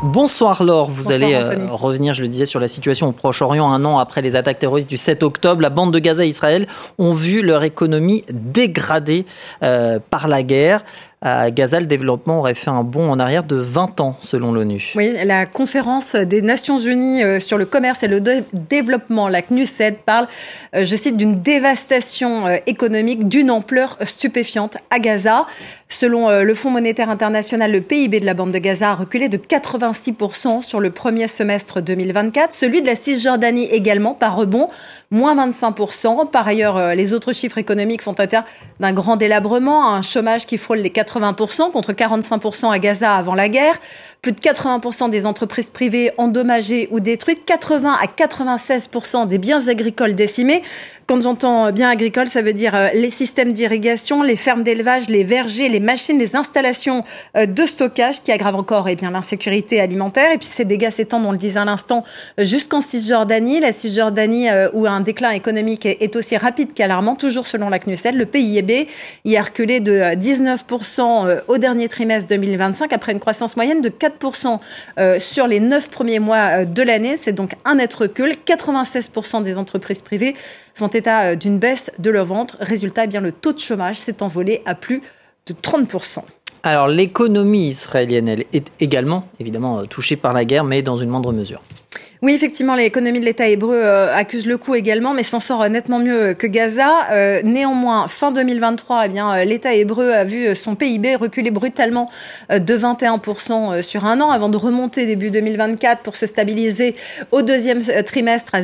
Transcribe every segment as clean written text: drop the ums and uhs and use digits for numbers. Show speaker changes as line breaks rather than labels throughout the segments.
Bonsoir Laure, vous allez
revenir,
je le disais, sur la situation au Proche-Orient un an après les attaques terroristes du 7 octobre. La bande de Gaza et Israël ont vu leur économie dégradée par la guerre. À Gaza, le développement aurait fait un bond en arrière de 20 ans, selon l'ONU.
Oui, la conférence des Nations Unies sur le commerce et le développement, la CNUSED, parle, je cite, d'une dévastation économique d'une ampleur stupéfiante à Gaza. Selon le Fonds monétaire international, le PIB de la bande de Gaza a reculé de 86% sur le premier semestre 2024. Celui de la Cisjordanie également, par rebond, moins 25%. Par ailleurs, les autres chiffres économiques font état d'un grand délabrement, un chômage qui frôle les 80% contre 45% à Gaza avant la guerre. Plus de 80% des entreprises privées endommagées ou détruites, 80 à 96% des biens agricoles décimés. Quand j'entends bien agricole, ça veut dire les systèmes d'irrigation, les fermes d'élevage, les vergers, les machines, les installations de stockage qui aggravent encore l'insécurité alimentaire. Et puis ces dégâts s'étendent, on le disait à l'instant, jusqu'en Cisjordanie. La Cisjordanie où un déclin économique est aussi rapide qu'alarmant. Toujours selon la CNUSED, le PIB y a reculé de 19% au dernier trimestre 2025 après une croissance moyenne de 4% sur les 9 premiers mois de l'année. C'est donc un net recul. 96% des entreprises privées font état d'une baisse de leur vente. Résultat, le taux de chômage s'est envolé à plus de 30%.
Alors, l'économie israélienne, elle est également, évidemment, touchée par la guerre, mais dans une moindre mesure.
Oui, effectivement, l'économie de l'État hébreu accuse le coup également, mais s'en sort nettement mieux que Gaza. Néanmoins, fin 2023, l'État hébreu a vu son PIB reculer brutalement de 21% sur un an, avant de remonter début 2024 pour se stabiliser au deuxième trimestre à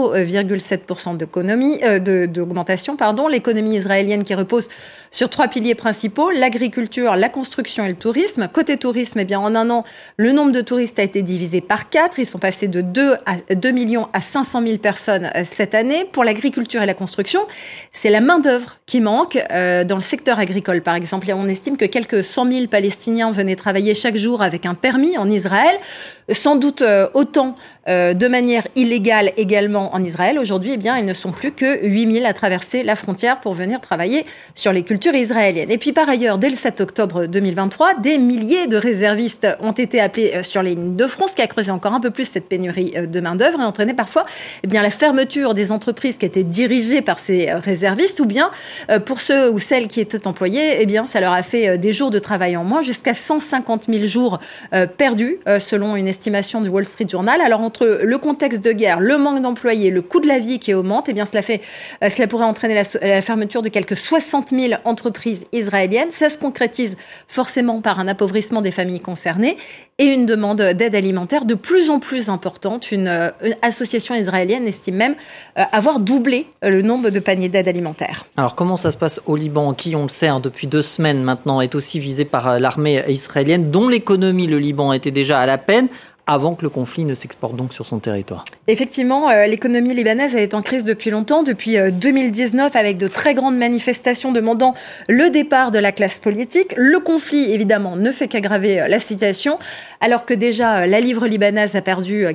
0,7% d'augmentation. L'économie israélienne qui repose sur 3 piliers principaux, l'agriculture, la construction et le tourisme. Côté tourisme, en un an, le nombre de touristes a été divisé par 4. Ils sont passés de 2 millions à 500 000 personnes cette année. Pour l'agriculture et la construction, c'est la main-d'œuvre qui manque dans le secteur agricole, par exemple. Et on estime que quelques 100 000 Palestiniens venaient travailler chaque jour avec un permis en Israël. Sans doute autant de manière illégale également en Israël. Aujourd'hui, ils ne sont plus que 8 000 à traverser la frontière pour venir travailler sur les cultures israéliennes. Et puis par ailleurs, dès le 7 octobre 2023, des milliers de réservistes ont été appelés sur les lignes de front, ce qui a creusé encore un peu plus cette pénurie de main-d'œuvre et entraîné parfois la fermeture des entreprises qui étaient dirigées par ces réservistes, ou bien pour ceux ou celles qui étaient employés, ça leur a fait des jours de travail en moins, jusqu'à 150 000 jours perdus, selon une estimation du Wall Street Journal. Alors entre le contexte de guerre, le manque d'employés, le coût de la vie qui augmente, cela pourrait entraîner la fermeture de quelques 60 000 entreprises israéliennes. Ça se concrétise forcément par un appauvrissement des familles concernées et une demande d'aide alimentaire de plus en plus importante. Une association israélienne estime même avoir doublé le nombre de paniers d'aide alimentaire.
Alors comment ça se passe au Liban, qui, on le sait, depuis 2 semaines maintenant, est aussi visé par l'armée israélienne, dont l'économie, le Liban, était déjà à la peine avant que le conflit ne s'exporte donc sur son territoire.
Effectivement, l'économie libanaise est en crise depuis longtemps, depuis 2019, avec de très grandes manifestations demandant le départ de la classe politique. Le conflit, évidemment, ne fait qu'aggraver la situation, alors que déjà la livre libanaise a perdu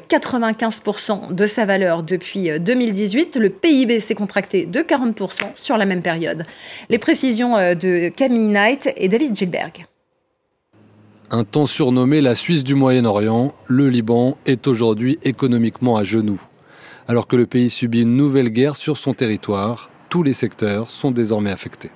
95% de sa valeur depuis 2018. Le PIB s'est contracté de 40% sur la même période. Les précisions de Camille Knight et David Gilberg.
Un temps surnommé la Suisse du Moyen-Orient, le Liban est aujourd'hui économiquement à genoux. Alors que le pays subit une nouvelle guerre sur son territoire, tous les secteurs sont désormais affectés.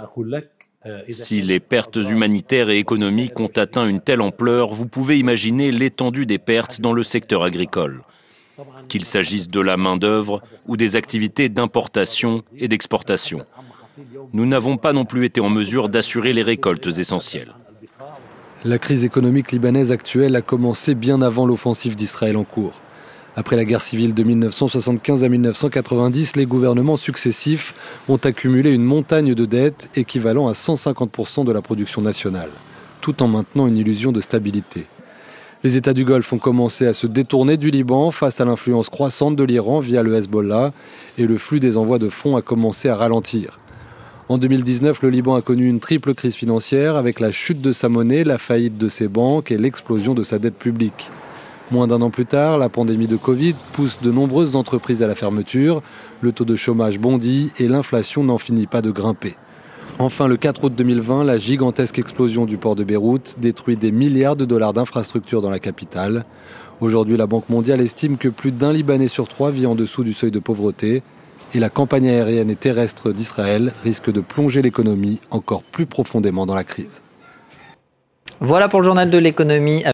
Si les pertes humanitaires et économiques ont atteint une telle ampleur, vous pouvez imaginer l'étendue des pertes dans le secteur agricole. Qu'il s'agisse de la main-d'œuvre ou des activités d'importation et d'exportation. Nous n'avons pas non plus été en mesure d'assurer les récoltes essentielles.
La crise économique libanaise actuelle a commencé bien avant l'offensive d'Israël en cours. Après la guerre civile de 1975 à 1990, les gouvernements successifs ont accumulé une montagne de dettes équivalent à 150% de la production nationale, tout en maintenant une illusion de stabilité. Les États du Golfe ont commencé à se détourner du Liban face à l'influence croissante de l'Iran via le Hezbollah et le flux des envois de fonds a commencé à ralentir. En 2019, le Liban a connu une triple crise financière avec la chute de sa monnaie, la faillite de ses banques et l'explosion de sa dette publique. Moins d'1 an plus tard, la pandémie de Covid pousse de nombreuses entreprises à la fermeture, le taux de chômage bondit et l'inflation n'en finit pas de grimper. Enfin, le 4 août 2020, la gigantesque explosion du port de Beyrouth détruit des milliards de dollars d'infrastructures dans la capitale. Aujourd'hui, la Banque mondiale estime que plus d'1 Libanais sur 3 vit en dessous du seuil de pauvreté. Et la campagne aérienne et terrestre d'Israël risque de plonger l'économie encore plus profondément dans la crise.
Voilà pour le journal de l'économie.